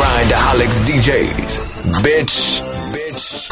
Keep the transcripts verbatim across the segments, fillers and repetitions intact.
Grindaholics D Js, bitch, bitch.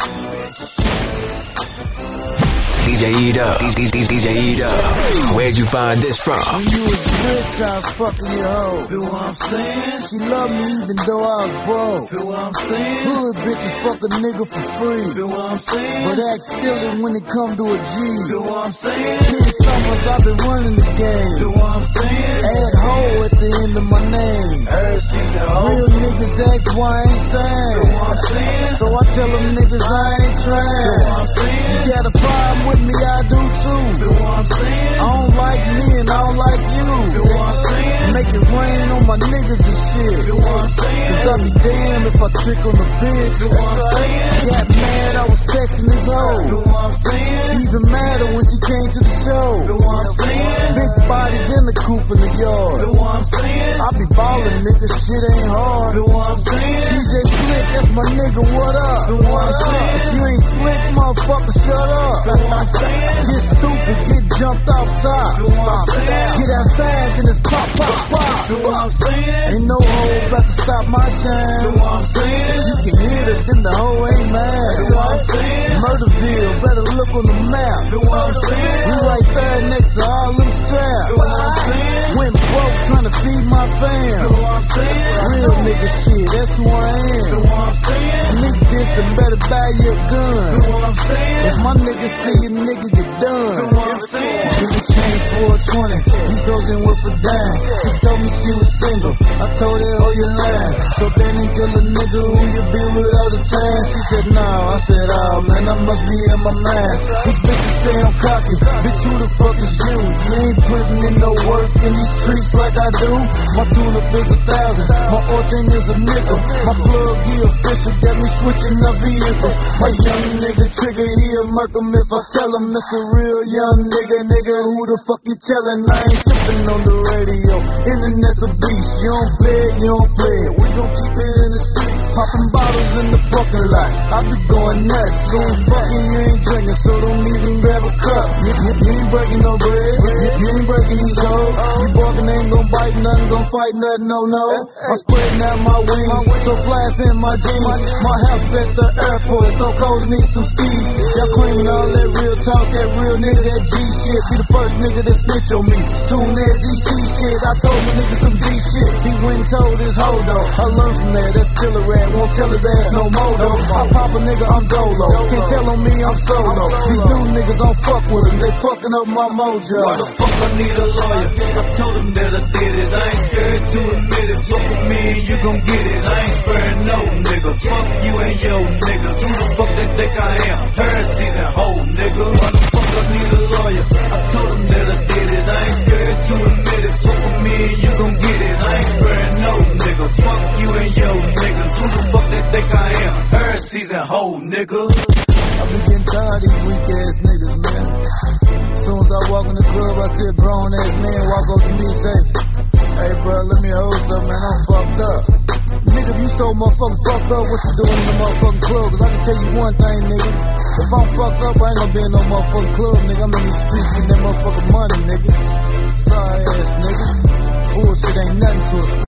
D J Eat Up, D J Eat Up. Where'd you find this from? When you was rich, I was fucking your hoe. Feel what I'm saying? She loved me even though I was broke. Feel what I'm saying? Hood bitches fuck a nigga for free. Feel what I'm saying? But act silly when it come to a G. Feel what I'm saying? Ten summers I've been running the game. Feel what I'm saying? Add hoe at the end of my name. Every season, ho. Real niggas ask why I ain't saying. Feel what I'm saying? So I tell them niggas I ain't trying. Feel what I'm saying? You got a problem with me, I do too. Feel what I'm saying? I don't like me and I don't like you. Feel what I'm saying? Make it rain on my niggas and shit. Feel what I'm saying? Cause I be damned if I trick on the bitch. Feel what I'm saying? Got mad I was texting this hoe. Feel what I'm saying? Even madder when she came to the show. Feel what I'm saying? Big bodies in the coop in the yard. Feel what I'm saying? I be ballin', nigga, shit ain't hard. Feel what I'm saying? D J Slick, that's my nigga, what up? Feel what I'm saying? If you ain't slick, motherfucker, shut up. Feel what I'm saying? Get stupid, get jumped off top. Feel what I'm saying? Get outside and it's pop, pop, pop. Feel what I'm saying? Ain't no hoe about to stop my shine. Feel what I'm saying? You can hit it, then the hoe ain't mad. Feel what I'm saying? Murderville, better look on the map. Feel what I'm saying? We right there next to all them straps. Feel what I'm saying? Went broke trying to feed my fam. Feel what I'm saying? Real nigga shit, that's who I am. Feel what I'm saying? Sneak this and better buy you a gun. Feel what I'm saying? If my nigga see you, nigga get done. Feel what I'm saying? Give me change for a twenty. These hoes in with a dime. She told me she was single. I told her, oh, you lying. So then until a nigga who you been with all the time. She said, no. I said, oh, man, I must be in my mind. These bitches say I'm cocky. Bitch, who the fuck is you? You ain't putting in no work in these streets like I do. My tulip is a thousand. My Orting is a nickel. My plug, he official. Got me switching up vehicles. My young nigga trigger, he'll murk him if I tell him it's a real young nigga. Nigga, who the fuck you tellin'? I ain't tripping on the radio. Internet's a beast. You don't play it, you don't play it. We gon' keep it in the streets. Popping bottles in the parking lot. I be going nuts. You ain't fucking, you ain't drinking, so don't even grab a cup. You, you, you ain't breaking no bread. You, you ain't breaking these hoes. You barking ain't gon' bite nothing, gon' fight nothing, no, no. I'm spreading out my wings, so flies in my jeans. My house at the airport, so cold need some skis. Y'all claiming all that real talk, that real nigga, that G shit. Be the first nigga to snitch on me. Soon as he see shit, I told my nigga some G shit. He went and told his hoe though. I learned from that, that's still a rat. Won't tell his ass no more though. I pop a nigga, I'm dolo. Can't tell on me, I'm solo. These new niggas don't fuck with him, they fucking up my mojo. Why the fuck I need a lawyer? I told him that I did it. I ain't scared to admit it. Fuck with me and you gon' get it. I ain't sparing no nigga. Fuck you and yo niggas. Who the fuck they think I am? Third season hoe nigga. Why the fuck I need a lawyer? I told him that I did it. I ain't scared to admit it. Fuck with me and you gon' get it. I ain't sparing no nigga. Fuck you and yo niggas. Who the fuck they think I am? Third season hoe nigga. I be getting tired of these weak ass niggas, man. Soon as I walk in the club, I see a grown ass man walk up to me and say, hey bro, let me hold something, man, I'm fucked up. Nigga, if you so motherfucking fucked up, what you doing in the motherfucking club? Cause I can tell you one thing, nigga. If I'm fucked up, I ain't gonna be in no motherfucking club, nigga. I'm in these streets getting that motherfucking money, nigga. Sorry ass nigga. Bullshit ain't nothing to us.